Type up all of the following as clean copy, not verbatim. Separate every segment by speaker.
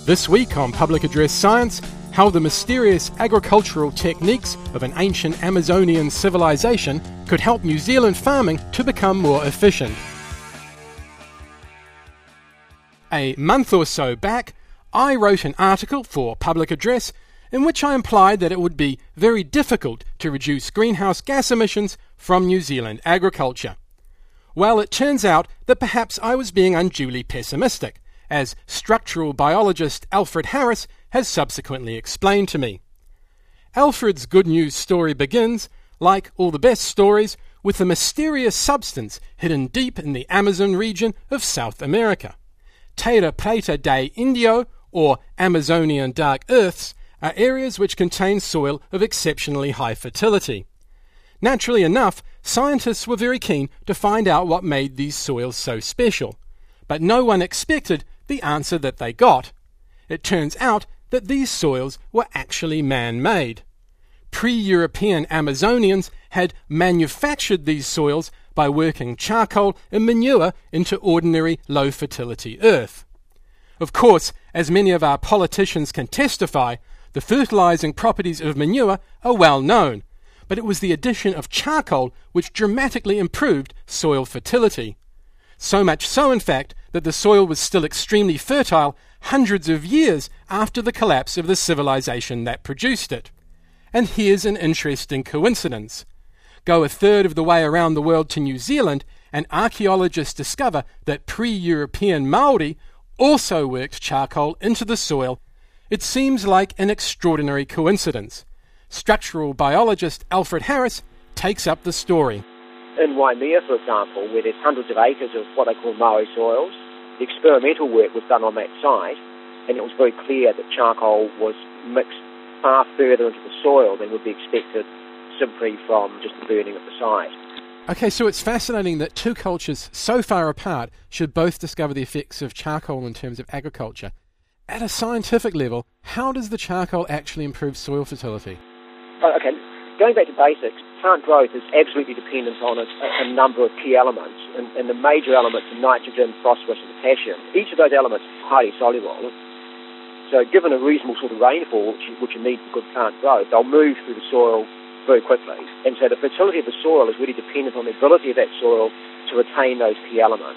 Speaker 1: This week on Public Address Science, how the mysterious agricultural techniques of an ancient Amazonian civilization could help New Zealand farming to become more efficient. A month or so back, I wrote an article for Public Address in which I implied that it would be very difficult to reduce greenhouse gas emissions from New Zealand agriculture. Well, it turns out that perhaps I was being unduly pessimistic, as structural biologist Alfred Harris has subsequently explained to me. Alfred's good news story begins, like all the best stories, with a mysterious substance hidden deep in the Amazon region of South America. Terra Preta de Indio, or Amazonian dark earths, are areas which contain soil of exceptionally high fertility. Naturally enough, scientists were very keen to find out what made these soils so special, but no one expected the answer that they got. It turns out that these soils were actually man-made. Pre-European Amazonians had manufactured these soils by working charcoal and manure into ordinary low-fertility earth. Of course, as many of our politicians can testify, the fertilizing properties of manure are well known, but it was the addition of charcoal which dramatically improved soil fertility. So much so, in fact, that the soil was still extremely fertile hundreds of years after the collapse of the civilization that produced it. And here's an interesting coincidence. Go a third of the way around the world to New Zealand, and archaeologists discover that pre-European Maori also worked charcoal into the soil. It seems like an extraordinary coincidence. Structural biologist Alfred Harris takes up the story.
Speaker 2: In Waimea, for example, where there's hundreds of acres of what they call Maori soils, the experimental work was done on that site, and it was very clear that charcoal was mixed far further into the soil than would be expected simply from just the burning of the site.
Speaker 1: Okay, so it's fascinating that two cultures so far apart should both discover the effects of charcoal in terms of agriculture. At a scientific level, how does the charcoal actually improve soil fertility?
Speaker 2: Okay, going back to basics, plant growth is absolutely dependent on a number of key elements, and the major elements are nitrogen, phosphorus and potassium. Each of those elements is highly soluble. So given a reasonable sort of rainfall, which you need for good plant growth, they'll move through the soil very quickly. And so the fertility of the soil is really dependent on the ability of that soil to retain those key elements.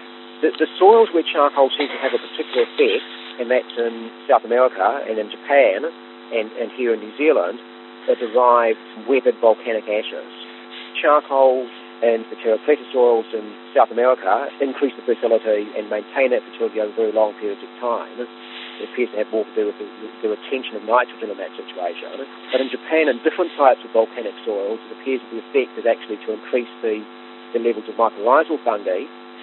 Speaker 2: The soils where charcoal seems to have a particular effect, and that's in South America and in Japan and here in New Zealand, are derived from weathered volcanic ashes. Charcoal and the terra preta soils in South America increase the fertility and maintain that fertility over very long periods of time. It appears to have more to do with the retention of nitrogen in that situation. But in Japan, in different types of volcanic soils, it appears that the effect is actually to increase the levels of mycorrhizal fungi,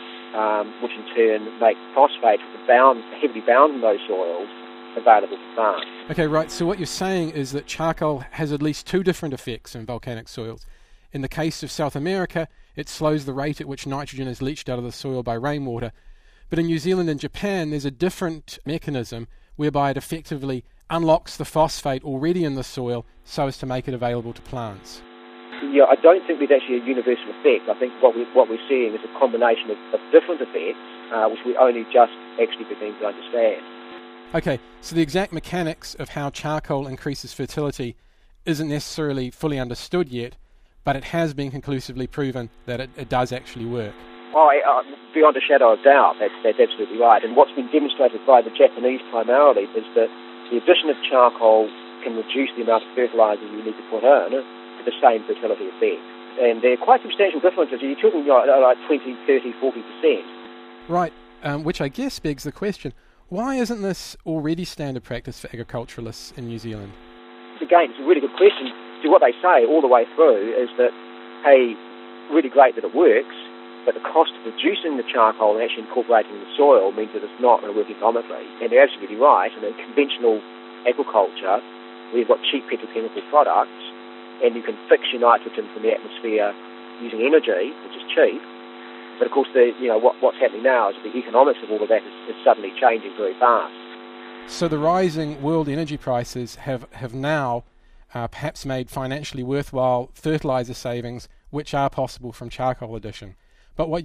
Speaker 2: which in turn make phosphate, heavily bound in those soils, available for plants.
Speaker 1: Okay, right, so what you're saying is that charcoal has at least two different effects in volcanic soils. In the case of South America, it slows the rate at which nitrogen is leached out of the soil by rainwater. But in New Zealand and Japan, there's a different mechanism whereby it effectively unlocks the phosphate already in the soil so as to make it available to plants.
Speaker 2: Yeah, I don't think there's actually a universal effect. I think what we're seeing is a combination of different effects, which we only just actually begin to understand.
Speaker 1: Okay, so the exact mechanics of how charcoal increases fertility isn't necessarily fully understood yet, but it has been conclusively proven that it does actually work.
Speaker 2: Beyond a shadow of doubt, that's absolutely right. And what's been demonstrated by the Japanese primarily is that the addition of charcoal can reduce the amount of fertilizer you need to put in for the same fertility effect. And they're quite substantial differences. You're talking like 20, 30, 40%.
Speaker 1: Right, which I guess begs the question, why isn't this already standard practice for agriculturalists in New Zealand?
Speaker 2: Again, it's a really good question. So what they say all the way through is that, hey, really great that it works, but the cost of reducing the charcoal and actually incorporating the soil means that it's not going to work economically. And they're absolutely right. And in conventional agriculture, we've got cheap petrochemical products, and you can fix your nitrogen from the atmosphere using energy, which is cheap. But of course, what's happening now is the economics of all of that is suddenly changing very fast.
Speaker 1: So the rising world energy prices have now perhaps made financially worthwhile fertilizer savings, which are possible from charcoal addition. But what you're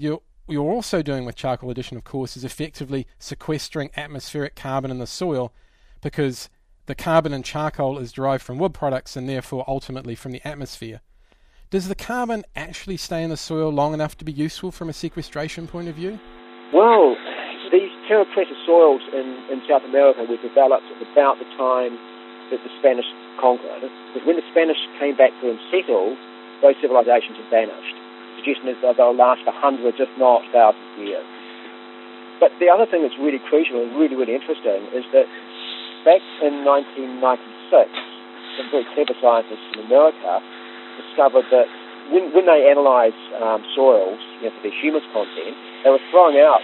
Speaker 1: you're also doing with charcoal addition, of course, is effectively sequestering atmospheric carbon in the soil, because the carbon in charcoal is derived from wood products and therefore ultimately from the atmosphere. Does the carbon actually stay in the soil long enough to be useful from a sequestration point of view?
Speaker 2: Well, these terra preta soils in South America were developed at about the time that the Spanish conquered, because when the Spanish came back to and settled, those civilizations had vanished, suggesting that they'll last for hundreds, if not thousands of years. But the other thing that's really crucial and really, really interesting is that back in 1996, some very clever scientists in America discovered that when they analysed soils for their humus content, they were throwing out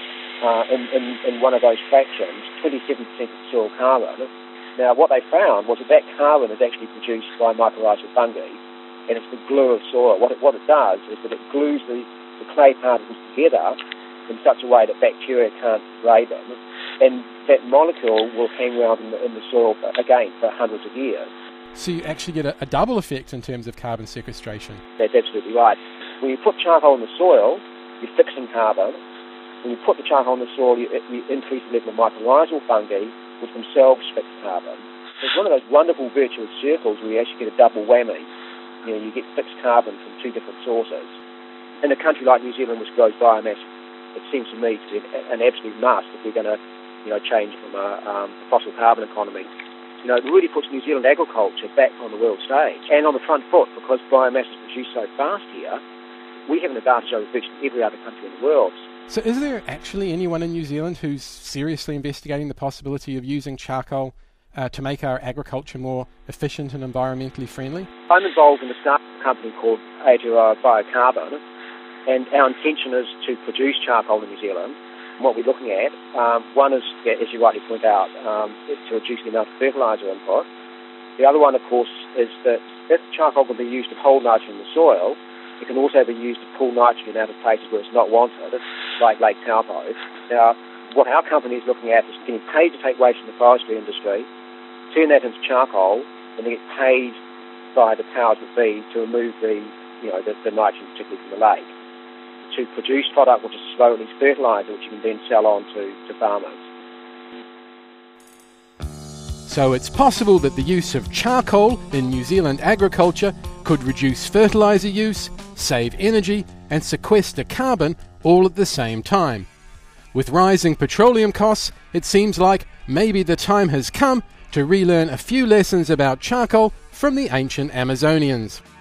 Speaker 2: in one of those fractions 27% of soil carbon. Now, what they found was that carbon is actually produced by mycorrhizal fungi, and it's the glue of soil. What it does is that it glues the clay particles together in such a way that bacteria can't degrade them, and that molecule will hang around in the soil for hundreds of years.
Speaker 1: So you actually get a double effect in terms of carbon sequestration.
Speaker 2: That's absolutely right. When you put charcoal in the soil, you're fixing carbon. When you put the charcoal in the soil, you increase the level of mycorrhizal fungi, which themselves fix carbon. It's one of those wonderful virtuous circles where you actually get a double whammy. You get fixed carbon from two different sources. In a country like New Zealand, which grows biomass, it seems to me to be an absolute must if we're going to change from a fossil carbon economy. It really puts New Zealand agriculture back on the world stage and on the front foot, because biomass is produced so fast here. We have an advantage over virtually every other country in the world.
Speaker 1: So is there actually anyone in New Zealand who's seriously investigating the possibility of using charcoal to make our agriculture more efficient and environmentally friendly? I'm
Speaker 2: involved in a startup company called Aotearoa Biocarbon, and our intention is to produce charcoal in New Zealand. And what we're looking at, one is, as you rightly point out, is to reduce the amount of fertiliser input. The other one, of course, is that if charcoal can be used to hold nitrogen in the soil, it can also be used to pull nitrogen out of places where it's not wanted, like Lake Taupo. Now, what our company is looking at is getting paid to take waste from the forestry industry, turn that into charcoal, and then get paid by the powers that be to remove the nitrogen, particularly from the lake, to produce product which is slowly fertiliser, which you can then sell on to farmers.
Speaker 1: So it's possible that the use of charcoal in New Zealand agriculture could reduce fertiliser use, save energy and sequester carbon all at the same time. With rising petroleum costs, it seems like maybe the time has come to relearn a few lessons about charcoal from the ancient Amazonians.